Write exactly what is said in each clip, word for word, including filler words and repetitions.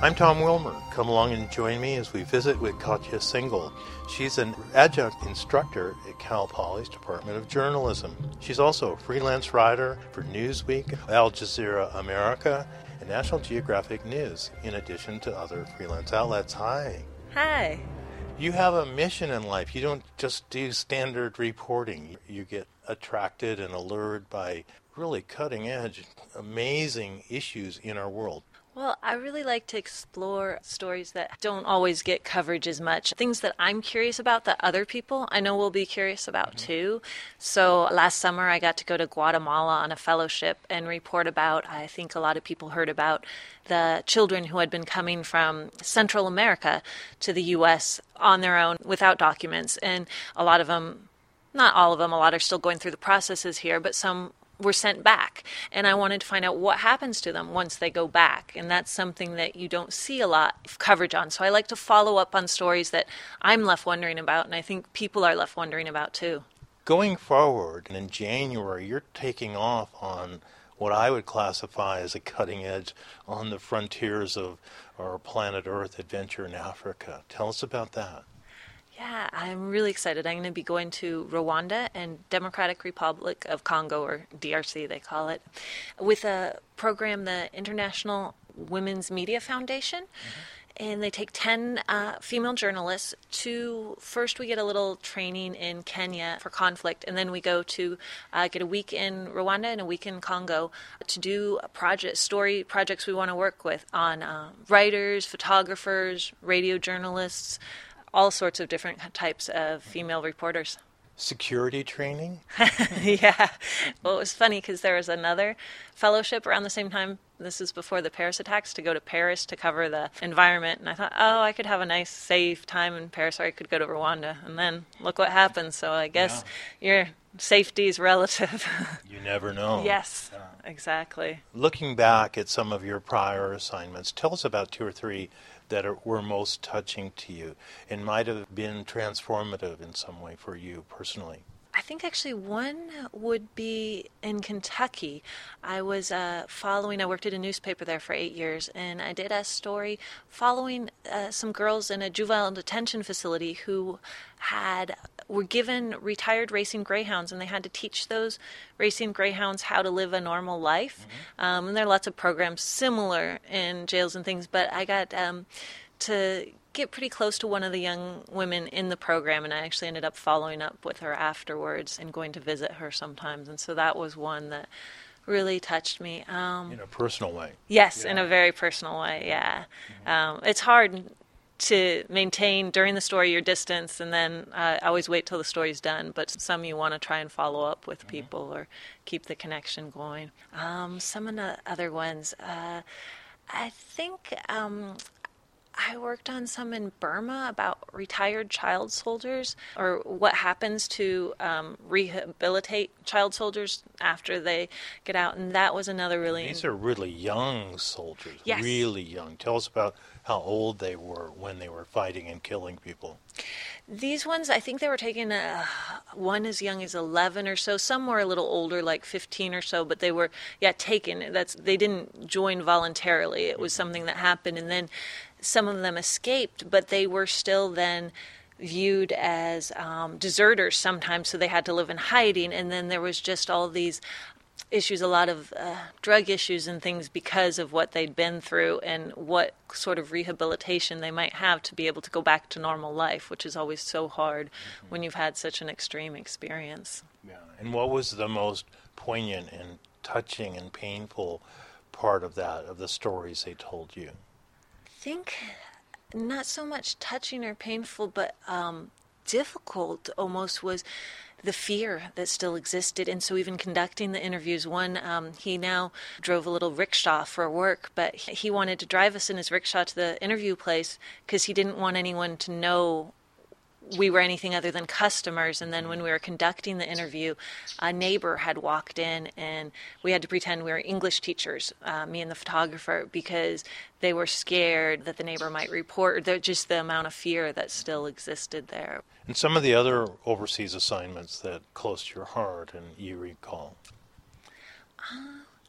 I'm Tom Wilmer. Come along and join me as we visit with Katja Singal. She's an adjunct instructor at Cal Poly's Department of Journalism. She's also a freelance writer for Newsweek, Al Jazeera America, and National Geographic News, in addition to other freelance outlets. Hi. Hi. You have a mission in life. You don't just do standard reporting. You get attracted and allured by really cutting-edge, amazing issues in our world. Well, I really like to explore stories that don't always get coverage as much. Things that I'm curious about that other people I know will be curious about mm-hmm. too. So last summer I got to go to Guatemala on a fellowship and report about, I think a lot of people heard about, the children who had been coming from Central America to the U S on their own without documents. And a lot of them, not all of them, a lot are still going through the processes here, but some were sent back, and I wanted to find out what happens to them once they go back, and that's something that you don't see a lot of coverage on. So I like to follow up on stories that I'm left wondering about, and I think people are left wondering about too. Going forward, in January, you're taking off on what I would classify as a cutting edge on the frontiers of our planet Earth adventure in Africa. Tell us about that. Yeah, I'm really excited. I'm going to be going to Rwanda and Democratic Republic of Congo, or D R C they call it, with a program, the International Women's Media Foundation. Mm-hmm. And they take ten uh, female journalists to, first we get a little training in Kenya for conflict, and then we go to uh, get a week in Rwanda and a week in Congo to do a project, story projects we want to work with on uh, writers, photographers, radio journalists, all sorts of different types of female reporters. Security training? Yeah. Well, it was funny because there was another fellowship around the same time. This is before the Paris attacks, to go to Paris to cover the environment. And I thought, oh, I could have a nice, safe time in Paris, or I could go to Rwanda. And then look what happened. So I guess yeah. your safety is relative. You never know. Yes, yeah. Exactly. Looking back at some of your prior assignments, tell us about two or three that are, were most touching to you and might have been transformative in some way for you personally. I think actually one would be in Kentucky. I was uh, following, I worked at a newspaper there for eight years, and I did a story following uh, some girls in a juvenile detention facility who had were given retired racing greyhounds, and they had to teach those racing greyhounds how to live a normal life. Mm-hmm. Um, and there are lots of programs similar in jails and things, but I got um, to get pretty close to one of the young women in the program, and I actually ended up following up with her afterwards and going to visit her sometimes. And so that was one that really touched me. Um, in a personal way. Yes, yeah. in a very personal way, yeah. Mm-hmm. Um, it's hard to maintain during the story your distance, and then uh, I always wait till the story's done, but some you want to try and follow up with mm-hmm. people or keep the connection going. Um, some of the other ones, uh, I think um, I worked on some in Burma about retired child soldiers, or what happens to um, rehabilitate child soldiers after they get out, and that was another really... These are really young soldiers, yes. really young. Tell us about how old they were when they were fighting and killing people. These ones, I think they were taken, uh, one as young as eleven or so. Some were a little older, like fifteen or so, but they were, yeah, taken. That's they didn't join voluntarily. It was something that happened, and then some of them escaped, but they were still then viewed as um, deserters sometimes, so they had to live in hiding. And then there was just all these issues, a lot of uh, drug issues and things because of what they'd been through and what sort of rehabilitation they might have to be able to go back to normal life, which is always so hard mm-hmm. when you've had such an extreme experience. Yeah. And what was the most poignant and touching and painful part of that, of the stories they told you? I think not so much touching or painful, but um, difficult almost was the fear that still existed. And so even conducting the interviews, one, um, he now drove a little rickshaw for work, but he wanted to drive us in his rickshaw to the interview place because he didn't want anyone to know we were anything other than customers. And then when we were conducting the interview, a neighbor had walked in, and we had to pretend we were English teachers, uh, me and the photographer, because they were scared that the neighbor might report, or just the amount of fear that still existed there. And some of the other overseas assignments that close to your heart and you recall? Uh,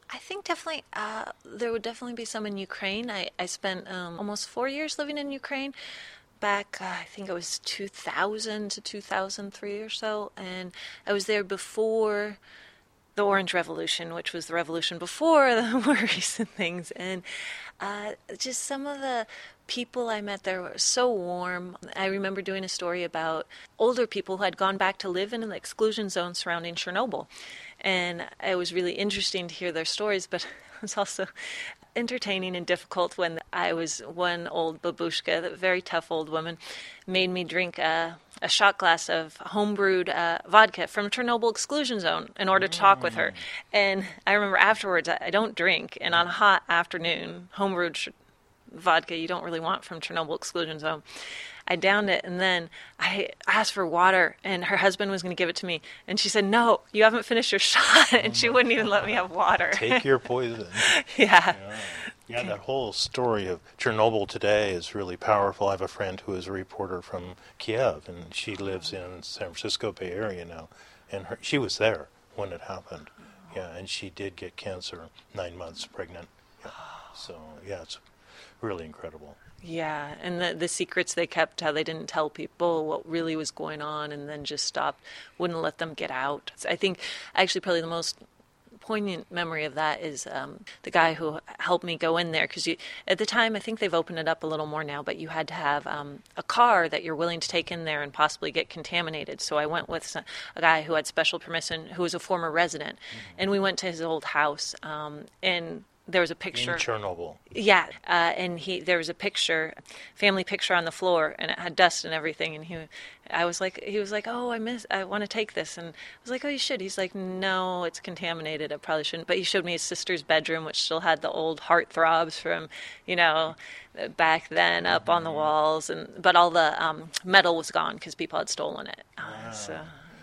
I think definitely uh, there would definitely be some in Ukraine. I, I spent um, almost four years living in Ukraine. Back, uh, I think it was two thousand to two thousand three or so, and I was there before the Orange Revolution, which was the revolution before the more recent things. And uh, just some of the people I met there were so warm. I remember doing a story about older people who had gone back to live in an exclusion zone surrounding Chernobyl. And it was really interesting to hear their stories, but it was also entertaining and difficult when I was one old babushka, a very tough old woman, made me drink a, a shot glass of homebrewed uh, vodka from Chernobyl exclusion zone in order to talk with her. And I remember afterwards, I, I don't drink, and on a hot afternoon, homebrewed sh- vodka you don't really want from Chernobyl exclusion zone. I downed it, and then I asked for water, and her husband was going to give it to me. And she said, "No, you haven't finished your shot," and she wouldn't even let me have water. Take your poison. yeah. yeah. Yeah, that whole story of Chernobyl today is really powerful. I have a friend who is a reporter from Kiev, and she lives in San Francisco Bay Area now, and her, she was there when it happened. Yeah, and she did get cancer, nine months pregnant. Yeah. So, yeah, it's really incredible. Yeah, and the the secrets they kept, how they didn't tell people what really was going on, and then just stopped, wouldn't let them get out. I think actually probably the most poignant memory of that is um, the guy who helped me go in there, because at the time, I think they've opened it up a little more now, but you had to have um, a car that you're willing to take in there and possibly get contaminated. So I went with a guy who had special permission, who was a former resident, mm-hmm. and we went to his old house, um, and there was a picture in Chernobyl. Yeah, uh, and he there was a picture, family picture on the floor, and it had dust and everything. And he, I was like, he was like, "Oh, I miss, I want to take this." And I was like, "Oh, you should." He's like, "No, it's contaminated. I probably shouldn't." But he showed me his sister's bedroom, which still had the old heartthrobs from, you know, back then up on the walls, and but all the um, metal was gone because people had stolen it. Uh, wow. So.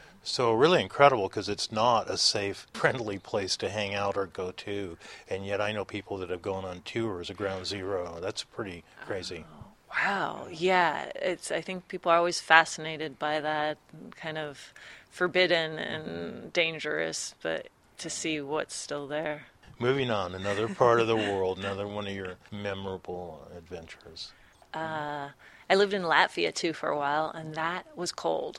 So really incredible, because it's not a safe, friendly place to hang out or go to. And yet I know people that have gone on tours of Ground Zero. That's pretty crazy. Oh, wow. Yeah. It's. I think people are always fascinated by that, kind of forbidden and dangerous, but to see what's still there. Moving on, another part of the world, another one of your memorable adventures. Uh, I lived in Latvia, too, for a while, and that was cold.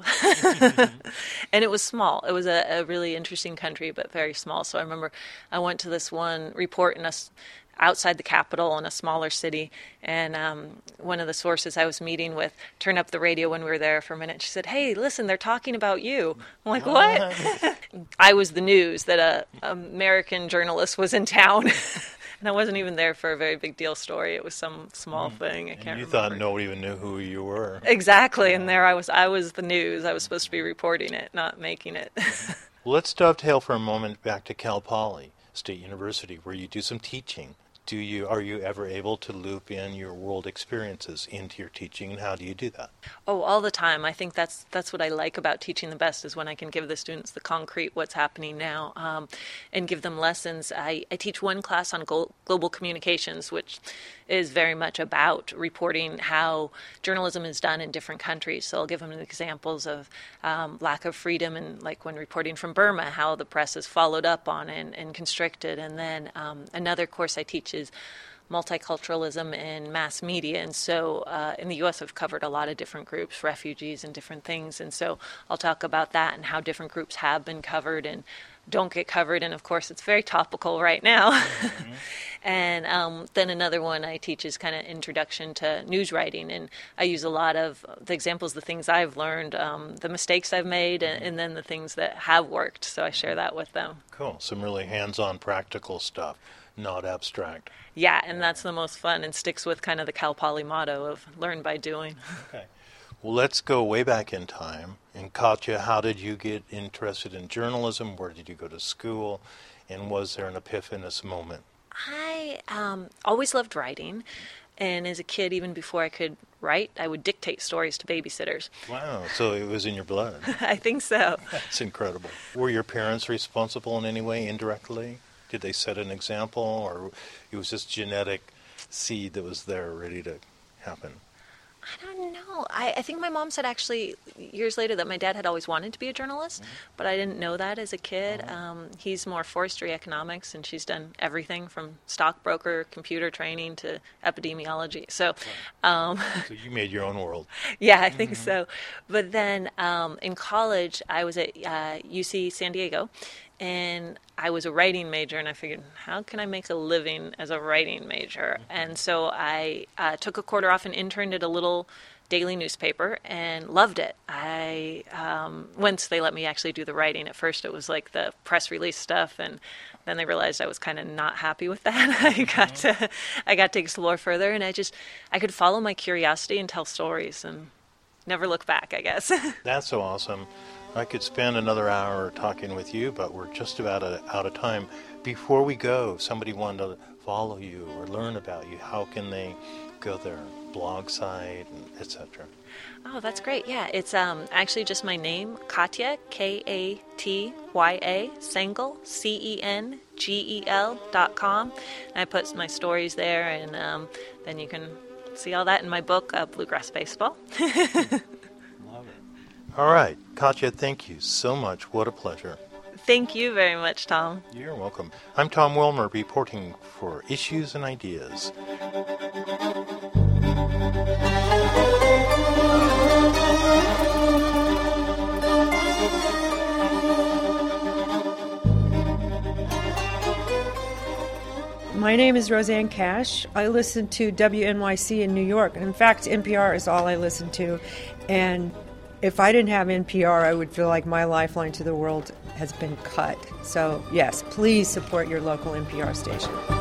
And it was small. It was a, a really interesting country, but very small. So I remember I went to this one report in a, outside the capital in a smaller city, and um, one of the sources I was meeting with turned up the radio when we were there for a minute. She said, "Hey, listen, they're talking about you." I'm like, "What?" I was the news that a American journalist was in town. And I wasn't even there for a very big deal story. It was some small mm. thing. I can't and you remember. thought nobody even knew who you were. Exactly. And there I was. I was the news. I was supposed to be reporting it, not making it. Well, let's dovetail for a moment back to Cal Poly State University, where you do some teaching. Do you are you ever able to loop in your world experiences into your teaching, and how do you do that? Oh, all the time. I think that's that's what I like about teaching the best, is when I can give the students the concrete, what's happening now, um, and give them lessons. I, I teach one class on go- global communications, which is very much about reporting how journalism is done in different countries. So I'll give them examples of um, lack of freedom, and like when reporting from Burma, how the press is followed up on and, and constricted. And then um, another course I teach is multiculturalism in mass media. And so uh, in the U S I've covered a lot of different groups, refugees and different things. And so I'll talk about that and how different groups have been covered and don't get covered. And of course, it's very topical right now. Mm-hmm. And um, then another one I teach is kind of introduction to news writing. And I use a lot of the examples, the things I've learned, um, the mistakes I've made, and, and then the things that have worked. So I share that with them. Cool. Some really hands-on practical stuff, not abstract. Yeah, and that's the most fun and sticks with kind of the Cal Poly motto of learn by doing. Okay. Well, let's go way back in time. And Katja, how did you get interested in journalism? Where did you go to school? And was there an epiphanous moment? I um, always loved writing. And as a kid, even before I could write, I would dictate stories to babysitters. Wow, so it was in your blood. I think so. That's incredible. Were your parents responsible in any way, indirectly? Did they set an example, or it was just genetic seed that was there ready to happen? I don't know. I, I think my mom said actually years later that my dad had always wanted to be a journalist, mm-hmm. but I didn't know that as a kid. Mm-hmm. Um, he's more forestry economics, and she's done everything from stockbroker, computer training to epidemiology. So, um, so you made your own world. Yeah, I think mm-hmm. so. But then um, in college, I was at uh, U C San Diego, and I was a writing major, and I figured, how can I make a living as a writing major? Mm-hmm. And so I uh, took a quarter off and interned at a little daily newspaper and loved it. I um, once they let me actually do the writing. At first, it was like the press release stuff, and then they realized I was kind of not happy with that. I got to I got to explore further, and I just I could follow my curiosity and tell stories and never look back, I guess. That's so awesome. I could spend another hour talking with you, but we're just about out of time. Before we go, if somebody wanted to follow you or learn about you, how can they go there? Blog site, et cetera. Oh, that's great. Yeah, it's um, actually just my name, Katya, K A T Y A, Cengel, C E N G E L dot com. And I put my stories there, and um, then you can see all that in my book, uh, Bluegrass Baseball. Love it. All right. Katya, thank you so much. What a pleasure. Thank you very much, Tom. You're welcome. I'm Tom Wilmer, reporting for Issues and Ideas. My name is Roseanne Cash. I listen to W N Y C in New York. In fact, N P R is all I listen to. And if I didn't have N P R, I would feel like my lifeline to the world has been cut. So, yes, please support your local N P R station.